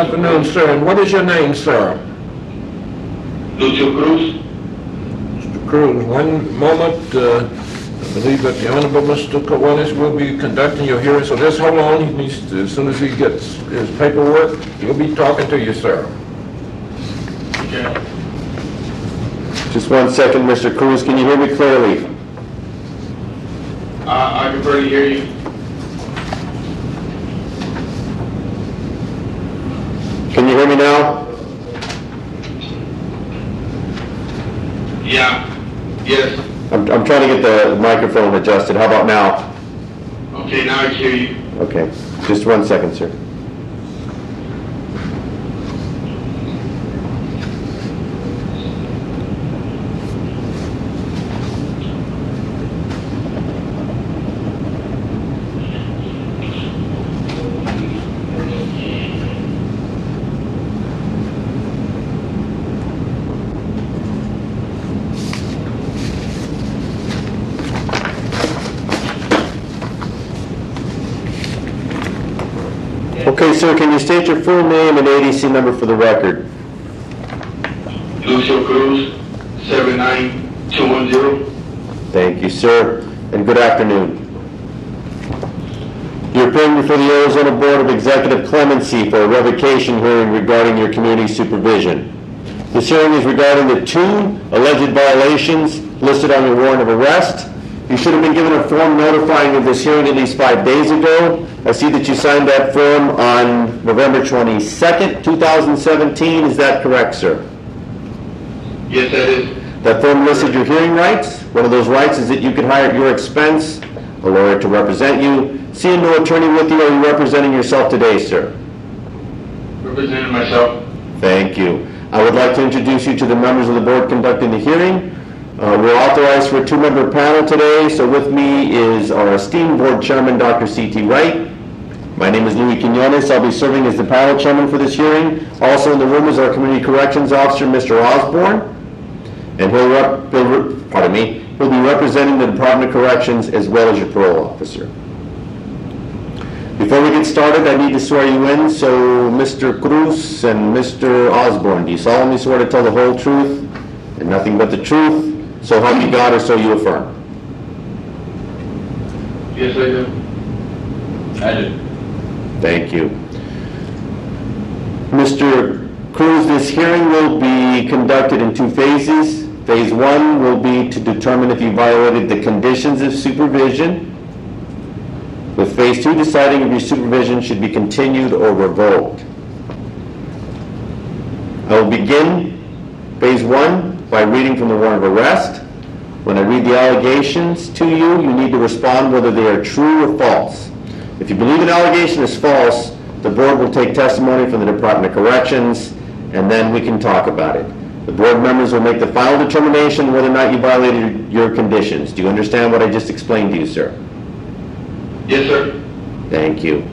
afternoon, sir. And what is your name, sir? Lucio Cruz. Mr. Cruz, one moment. I believe that the Honorable Mr. Coates will be conducting your hearing, so just hold on. He needs to, as soon as he gets his paperwork, he'll be talking to you, sir. Okay. Just 1 second, Mr. Cruz. Can you hear me clearly? I can barely hear you. Can you hear me now? Yeah. Yes. I'm trying to get the microphone adjusted. How about now? Okay, now I can hear you. Okay. Just 1 second, sir. Okay, sir, can you state your full name and ADC number for the record? Lucio Cruz, 79210. Thank you, sir, and good afternoon. You're appearing before the Arizona Board of Executive Clemency for a revocation hearing regarding your community supervision. This hearing is regarding the 2 alleged violations listed on your warrant of arrest. You should have been given a form notifying of this hearing at least 5 days ago. I see that you signed that form on November 22nd, 2017. Is that correct, sir? Yes, that is. That form listed your hearing rights. One of those rights is that you could hire at your expense a lawyer to represent you. Seeing no attorney with you, are you representing yourself today, sir? Representing myself. Thank you. I would like to introduce you to the members of the board conducting the hearing. We're authorized for a 2-member panel today, so with me is our esteemed board chairman, Dr. C.T. Wright. My name is Louis Quinones. I'll be serving as the panel chairman for this hearing. Also in the room is our community corrections officer, Mr. Osborne, and he'll be representing the Department of Corrections as well as your parole officer. Before we get started, I need to swear you in, so Mr. Cruz and Mr. Osborne, do you solemnly swear to tell the whole truth and nothing but the truth, so help you God, or so you affirm? Yes, I do. I do. Thank you. Mr. Cruz, this hearing will be conducted in 2 phases. Phase 1 will be to determine if you violated the conditions of supervision, with Phase 2 deciding if your supervision should be continued or revoked. I will begin Phase 1 by reading from the warrant of arrest. When I read the allegations to you, you need to respond whether they are true or false. If you believe an allegation is false, the board will take testimony from the Department of Corrections, and then we can talk about it. The board members will make the final determination whether or not you violated your conditions. Do you understand what I just explained to you, sir? Yes, sir. Thank you.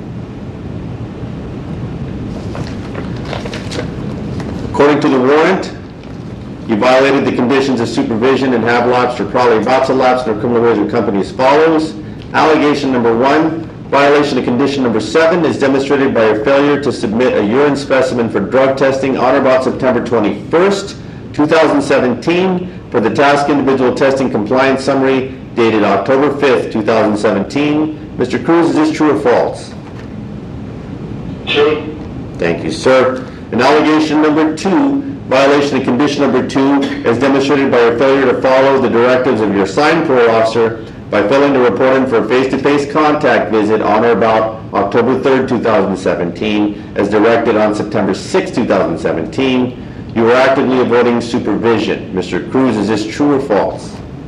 According to the warrant, you violated the conditions of supervision and have lapsed or probably about to lapse in our criminal ways of company as follows. Allegation number 1, violation of condition number 7 is demonstrated by your failure to submit a urine specimen for drug testing on or about September 21st, 2017 for the task individual testing compliance summary dated October 5th, 2017. Mr. Cruz, is this true or false? True. Thank you, sir. And allegation number 2, violation of condition number 2 is demonstrated by your failure to follow the directives of your assigned parole officer by failing to report in for a face-to-face contact visit on or about October 3rd, 2017, as directed on September 6th, 2017. You were actively avoiding supervision. Mr. Cruz, is this true or false?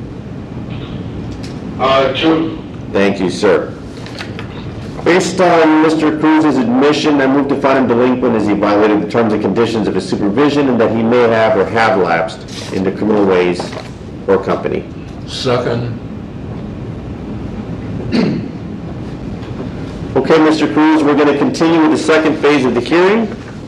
True. Thank you, sir. Based on Mr. Cruz's admission, I move to find him delinquent as he violated the terms and conditions of his supervision and that he may have or have lapsed into criminal ways or company. Second. Okay, Mr. Cruz, we're going to continue with the second phase of the hearing.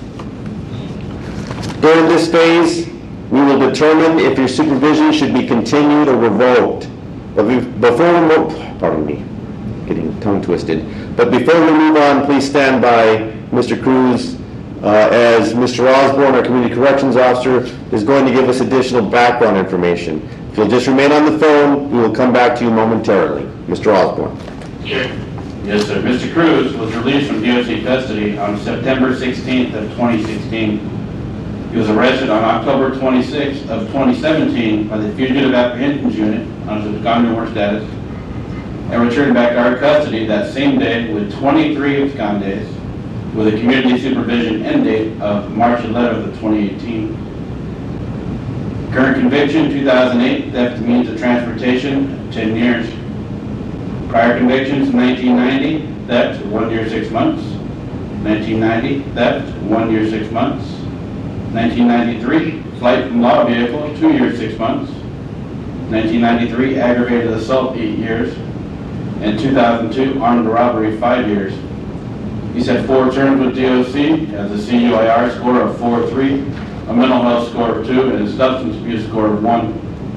During this phase, we will determine if your supervision should be continued or revoked. But before we move, pardon me, getting tongue twisted. But before we move on, please stand by, Mr. Cruz. as Mr. Osborne, our Community Corrections Officer, is going to give us additional background information. If you'll just remain on the phone, we will come back to you momentarily. Mr. Osborne. Okay. Yes, sir. Mr. Cruz was released from DOC custody on September 16th of 2016. He was arrested on October 26th of 2017 by the Fugitive Apprehensions Unit on his absconding status and returned back to our custody that same day with 23 abscond days with a community supervision end date of March 11th of 2018. Current conviction, 2008, theft of means of transportation, 10 years. Prior convictions, 1990, theft, 1 year, 6 months. 1990, theft, 1 year, 6 months. 1993, flight from law vehicle, 2 years, 6 months. 1993, aggravated assault, 8 years. And 2002, armed robbery, 5 years. He's had 4 terms with DOC, has a CUIR score of 4.3, a mental health score of 2, and a substance abuse score of 1.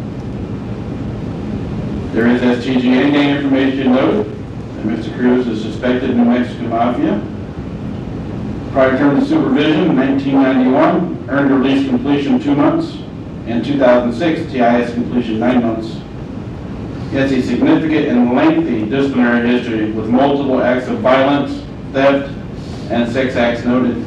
There is STG gang information noted that Mr. Cruz is suspected New Mexican Mafia. Prior term of supervision, 1991, earned release completion 2 months, and 2006, TIS completion 9 months. He has a significant and lengthy disciplinary history with multiple acts of violence, theft, and sex acts noted.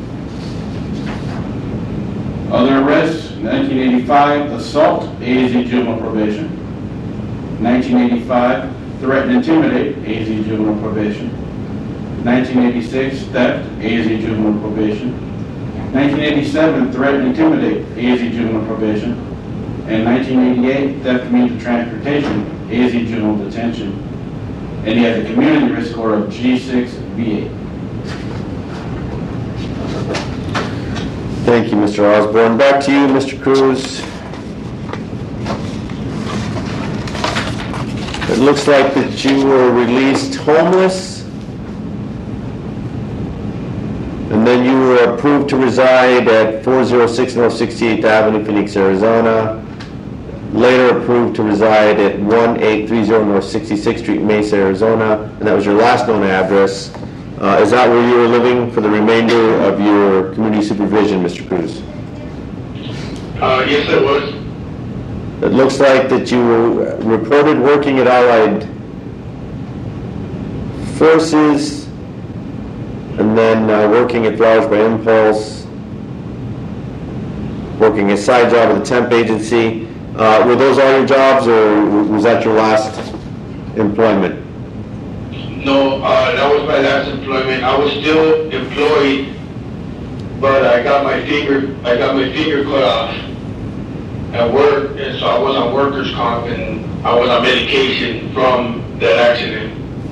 Other arrests, 1985, assault, AZ juvenile probation. 1985, threat and intimidate, AZ juvenile probation. 1986, theft, AZ juvenile probation. 1987, threat and intimidate, AZ juvenile probation. And 1988, theft means of transportation, AZ juvenile detention. And he has a community risk score of G6B8. Thank you, Mr. Osborne. Back to you, Mr. Cruz. It looks like that you were released homeless, and then you were approved to reside at 406 North 68th Avenue, Phoenix, Arizona. Later approved to reside at 1830 North 66th Street, Mesa, Arizona, and that was your last known address. Is that where you were living for the remainder of your community supervision, Mr. Cruz? Yes, it was. It looks like that you were reported working at Allied Forces, and then working at Flowers by Impulse, working a side job at the temp agency. Were those all your jobs, or was that your last employment? No, that was my last employment. I was still employed, but I got my finger cut off at work, and so I was on workers' comp, and I was on medication from that accident.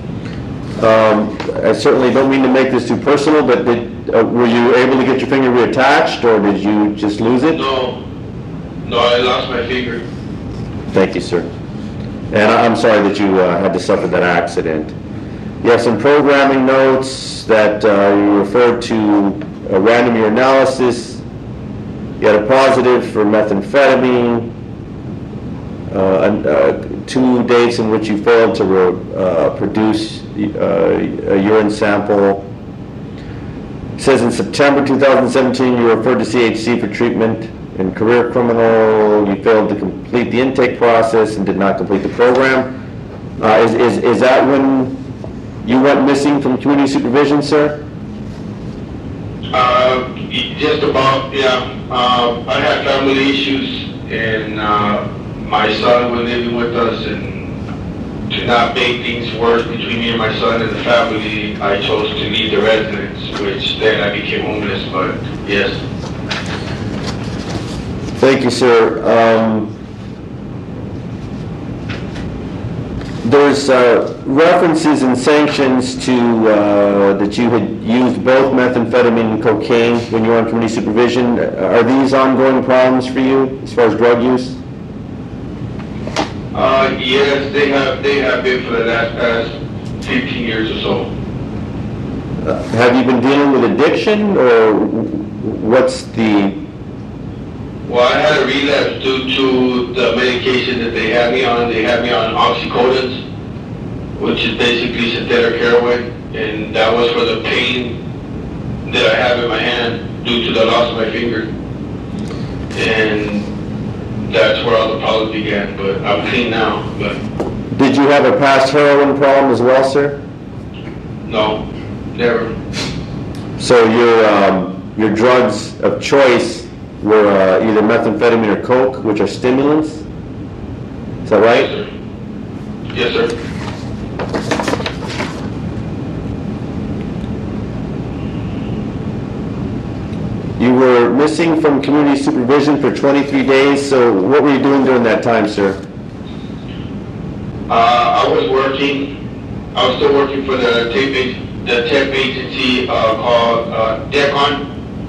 I certainly don't mean to make this too personal, but were you able to get your finger reattached, or did you just lose it? No, I lost my finger. Thank you, sir. And I'm sorry that you had to suffer that accident. You have some programming notes that you referred to a random urinalysis. You had a positive for methamphetamine, 2 dates in which you failed to produce a urine sample. It says in September 2017 you were referred to CHC for treatment. In career criminal, you failed to complete the intake process and did not complete the program. Is that when you went missing from community supervision, sir? Just about, yeah. I had family issues, and my son was living with us, and to not make things worse between me and my son and the family, I chose to leave the residence, which then I became homeless, but yes. Thank you, sir. There's references and sanctions to that you had used both methamphetamine and cocaine when you were on community supervision. Are these ongoing problems for you as far as drug use? Yes, they have been for the past 15 years or so. Have you been dealing with addiction, or what's the... Well, I had a relapse due to the medication that they had me on. They had me on oxycodone, which is basically synthetic heroin, and that was for the pain that I have in my hand. due to the loss of my finger. And that's where all the problems began, but I'm clean now, but Did you have a past heroin problem as well, sir? no, never. So your drugs of choice were either methamphetamine or coke, which are stimulants? Is that right? Yes, sir. You were missing from community supervision for 23 days, so what were you doing during that time, sir? I was still working for the temp agency called DECON.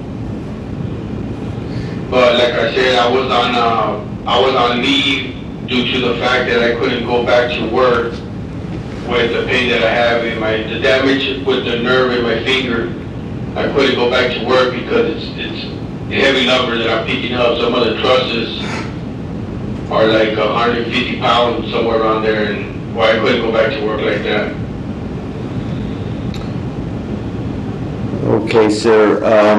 But like I said, I was on leave due to the fact that I couldn't go back to work with the pain that I have in the damage with the nerve in my finger. I couldn't go back to work because it's heavy lumber that I'm picking up. Some of the trusses are like 150 pounds, somewhere around there, and I couldn't go back to work like that. Okay, sir.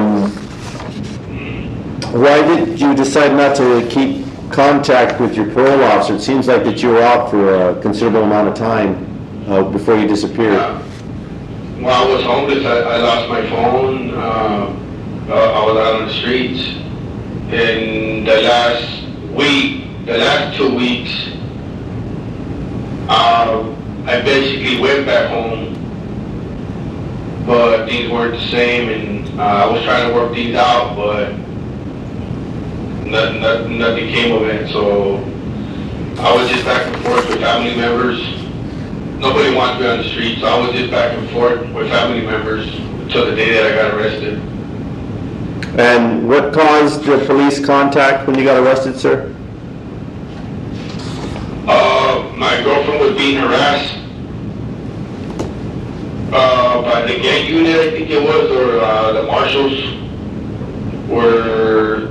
Why did you decide not to keep contact with your parole officer? It seems like that you were out for a considerable amount of time before you disappeared. While I was homeless, I lost my phone. I was out on the streets. In the last 2 weeks, I basically went back home, but things weren't the same, and I was trying to work things out, but nothing came of it. So I was just back and forth with family members. Nobody wanted me on the street, so I was just back and forth with family members until the day that I got arrested. And what caused the police contact when you got arrested, sir? My girlfriend was being harassed by the gang unit, I think it was, or the marshals were,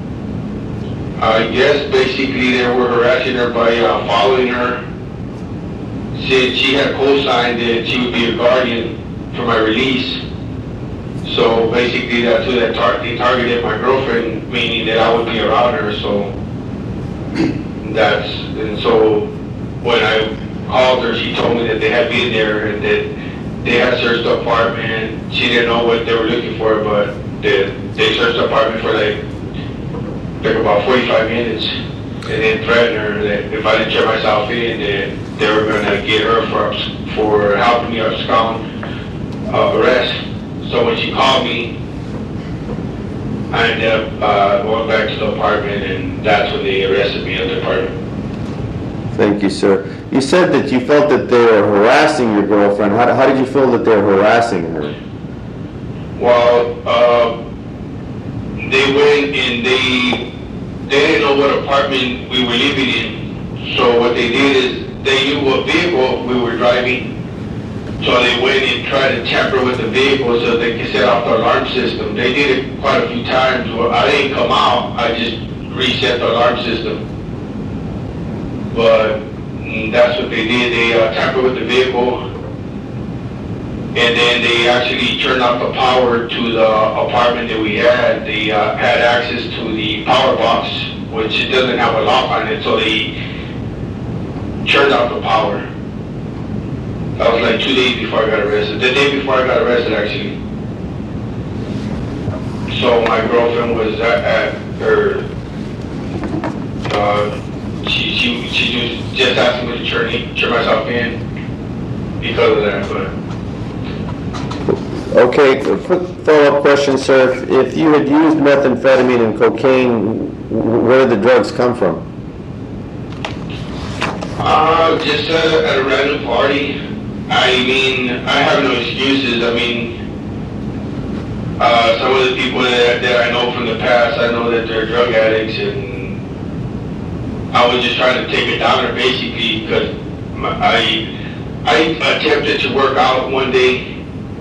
I guess basically they were harassing her by following her. Said she had co-signed that she would be a guardian for my release. So basically that's who they targeted my girlfriend, meaning that I would be around her. So so when I called her, she told me that they had been there and that they had searched the apartment. She didn't know what they were looking for, but they searched the apartment for like about 45 minutes and then threatened her that if I didn't check myself in, that they were going to get her for helping me abscond arrest. So when she called me, I ended up going back to the apartment, and that's when they arrested me at the apartment. Thank you, sir. You said that you felt that they were harassing your girlfriend. How did you feel that they were harassing her? Well, they went and they didn't know what apartment we were living in. So what they did is they knew what vehicle we were driving. So they went and tried to tamper with the vehicle so they could set off the alarm system. They did it quite a few times. Well, I didn't come out. I just reset the alarm system. But that's what they did. They tampered with the vehicle. And then they actually turned off the power to the apartment that we had. They had access to the power box, which it doesn't have a lock on it. So they turned off the power. That was like 2 days before I got arrested. The day before I got arrested, actually. So my girlfriend was at her, she was just asking me to turn myself in because of that, but. Okay, a quick follow-up question, sir. If you had used methamphetamine and cocaine, where did the drugs come from? Just at a random party. I mean, I have no excuses. I mean, some of the people that I know from the past, I know that they're drug addicts, and I was just trying to take it down there basically because I attempted to work out one day,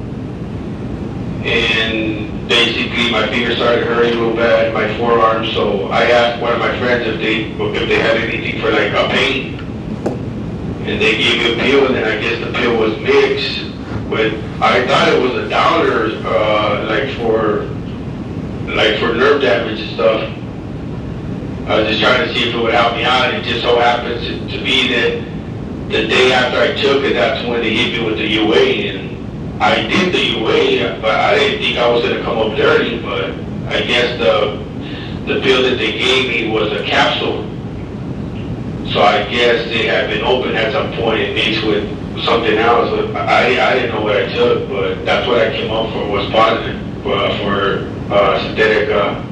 and basically my finger started hurting real bad, my forearm. So I asked one of my friends if they had anything for like a pain. And they gave me a pill, and then I guess the pill was mixed with, I thought it was a downer, like for like for nerve damage and stuff. I was just trying to see if it would help me out. It just so happens to be that the day after I took it, that's when they hit me with the UA, and I did the UA, but I didn't think I was going to come up dirty, but I guess the pill that they gave me was a capsule. So I guess they had been opened at some point and mixed with something else. But I didn't know what I took, but that's what I came up for, was positive for synthetic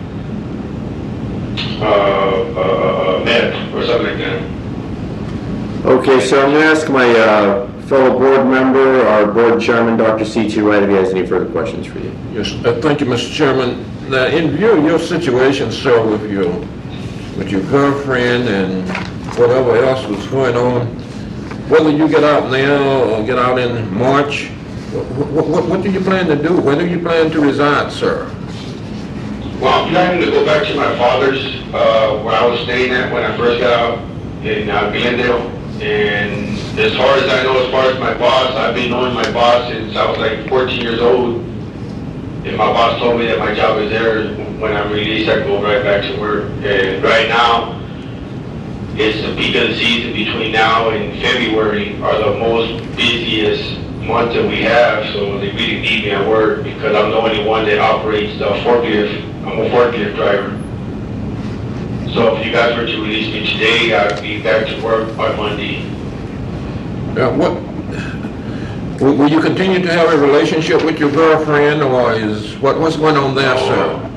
meth or something like that. Okay, so I'm going to ask my fellow board member, our board chairman, Dr. C.T. Wright, if he has any further questions for you. Yes, thank you, Mr. Chairman. Now, in view of your situation, sir, with your girlfriend and whatever else was going on, whether you get out now or get out in March, what do you plan to do? When do you plan to reside, sir? Well, I'm planning to go back to my father's, where I was staying at when I first got out in Glendale. And as far as I know, as far as my boss, I've been knowing my boss since I was like 14 years old. And my boss told me that my job is there. When I'm released, I go right back to work. And right now, it's the peak of the season. Between now and February are the most busiest months that we have. So they really need me at work because I'm the only one that operates the forklift. I'm a forklift driver. So if you guys were to release me today, I'd be back to work on Monday. Will you continue to have a relationship with your girlfriend, or what's going on there, sir?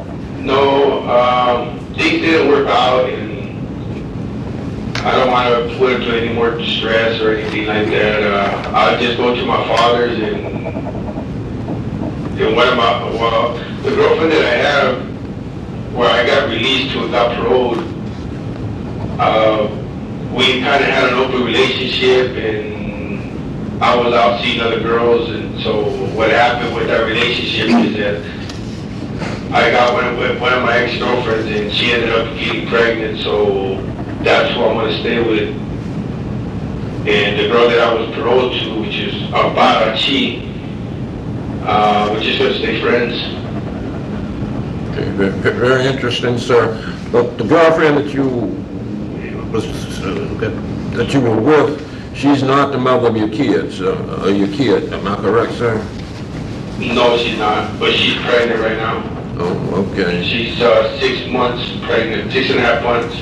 No, things didn't work out, and I don't want to put her to any more stress or anything like that. I'll just go to my father's, and the girlfriend that I have, where I got released to, got paroled, we kind of had an open relationship, and I was out seeing other girls, and so what happened with that relationship is that I got one of my ex-girlfriends, and she ended up getting pregnant, so that's who I'm going to stay with. And the girl that I was paroled to, which is Barachi, we're just going to stay friends. Okay, very interesting, sir. But the girlfriend that you were with, she's not the mother of your kids, your kid. Am I correct, sir? No, she's not, but she's pregnant right now. Oh, okay. She's 6 months pregnant, 6.5 months.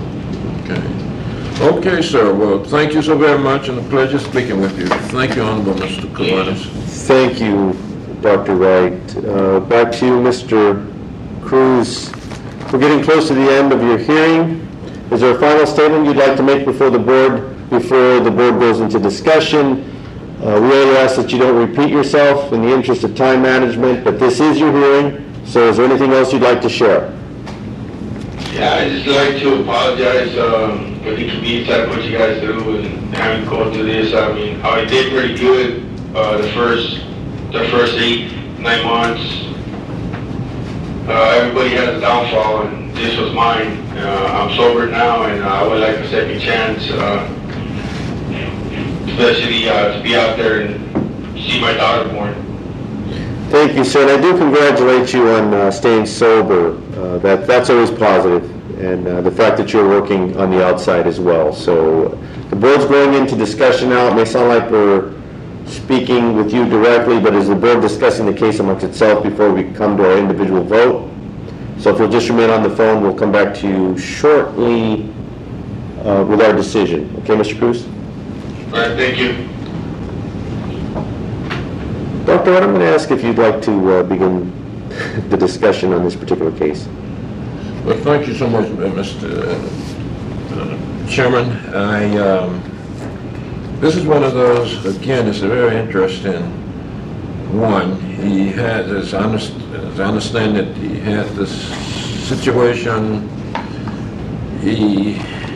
Okay. Okay, sir. Well, thank you so very much, and a pleasure speaking with you. Thank you, Honorable Mr. Kiwanis. Thank you, Dr. Wright. Back to you, Mr. Cruz. We're getting close to the end of your hearing. Is there a final statement you'd like to make before the board goes into discussion? We only ask that you don't repeat yourself in the interest of time management, but this is your hearing, so is there anything else you'd like to share? Yeah, I'd just like to apologize for the inconvenience I put you guys through and having to go through this. I mean, I did pretty good the first 8-9 months. Everybody has a downfall, and this was mine. I'm sober now, and I would like a second chance, especially to be out there and see my daughter born. Thank you, sir, and I do congratulate you on staying sober. That's always positive, and the fact that you're working on the outside as well. So the board's going into discussion now. It may sound like we're speaking with you directly, but is the board discussing the case amongst itself before we come to our individual vote? So if you'll just remain on the phone, we'll come back to you shortly with our decision. Okay, Mr. Cruz? All right, thank you. Dr. Wright, I'm going to ask if you'd like to begin the discussion on this particular case. Well, thank you so much, Mr. Chairman. This is one of those, again, it's a very interesting one. He had, as I understand it, he had this situation. He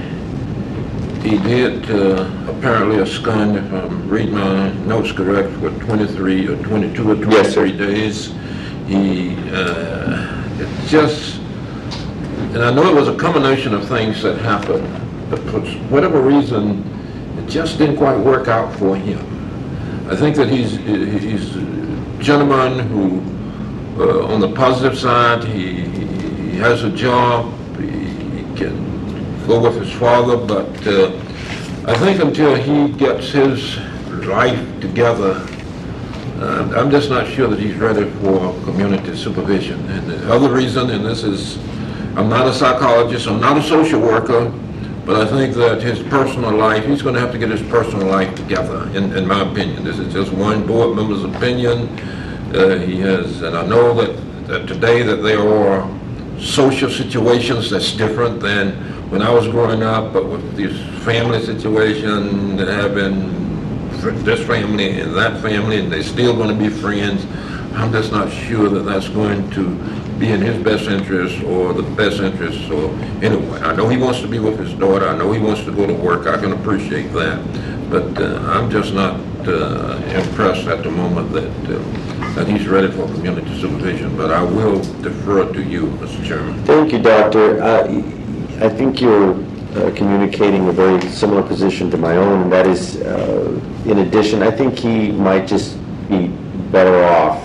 did apparently abscond, if I'm reading my notes correct, for 22 or 23 yes, sir. days. He, it just, and I know it was a combination of things that happened, but for whatever reason, it just didn't quite work out for him. I think that he's a gentleman who on the positive side, he has a job, he can go with his father, but I think until he gets his life together, I'm just not sure that he's ready for community supervision. And the other reason, and this is, I'm not a psychologist, I'm not a social worker, but I think that his personal life, he's going to have to get his personal life together, in my opinion. This is just one board member's opinion. He has, and I know that today that there are social situations that's different than when I was growing up, but with this family situation, having this family and that family, and they're still going to be friends, I'm just not sure that that's going to be in his best interest or the best interest. So anyway, I know he wants to be with his daughter. I know he wants to go to work. I can appreciate that. But I'm just not impressed at the moment that he's ready for community supervision. But I will defer to you, Mr. Chairman. Thank you, Doctor. I think you're communicating a very similar position to my own, and that is, in addition, I think he might just be better off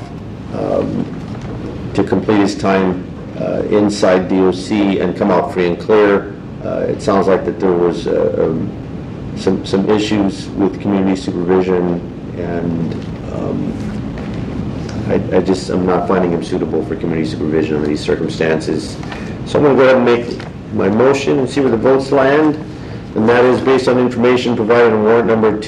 to complete his time inside DOC and come out free and clear. It sounds like that there was some issues with community supervision, and I'm not finding him suitable for community supervision under these circumstances. So I'm going to go ahead and make my motion and see where the votes land, and that is based on information provided in warrant number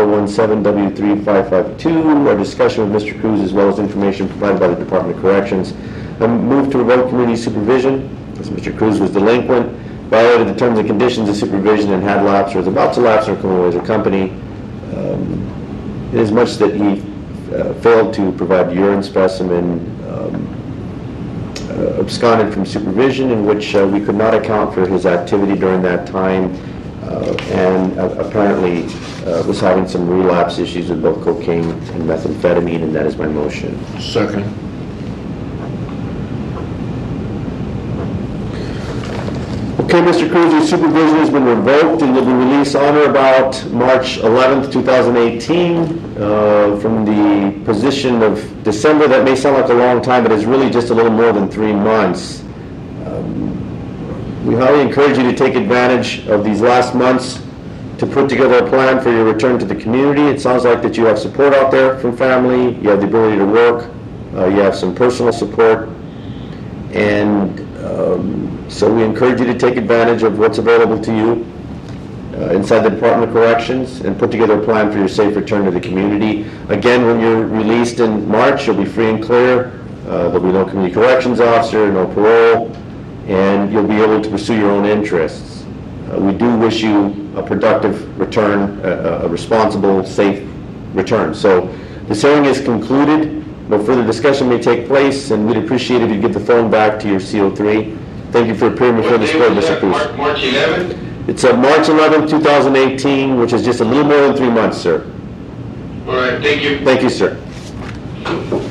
2017W3552, our discussion with Mr. Cruz, as well as information provided by the Department of Corrections. I move to revoke community supervision, as Mr. Cruz was delinquent, violated the terms and conditions of supervision, and had lapsed or was about to lapse or criminal as a company, inasmuch that he failed to provide urine specimen, absconded from supervision, in which we could not account for his activity during that time, and apparently was having some relapse issues with both cocaine and methamphetamine, and that is my motion. Second. Okay, Mr. Cruz, your supervision has been revoked, and you'll be released on or about March 11th, 2018, from the position of December. That may sound like a long time, but it's really just a little more than 3 months. We highly encourage you to take advantage of these last months to put together a plan for your return to the community. It sounds like that you have support out there from family, you have the ability to work, you have some personal support, and so we encourage you to take advantage of what's available to you inside the Department of Corrections and put together a plan for your safe return to the community. Again, when you're released in March, you'll be free and clear. There'll be no community corrections officer, no parole, and you'll be able to pursue your own interests. We do wish you a productive return, a responsible, safe return. So this hearing is concluded. No further discussion may take place, and we'd appreciate if you give the phone back to your CO3. Thank you for appearing before this board, Mr. Cruz. March 11th? It's March 11th, 2018, which is just a little more than 3 months, sir. All right, thank you. Thank you, sir.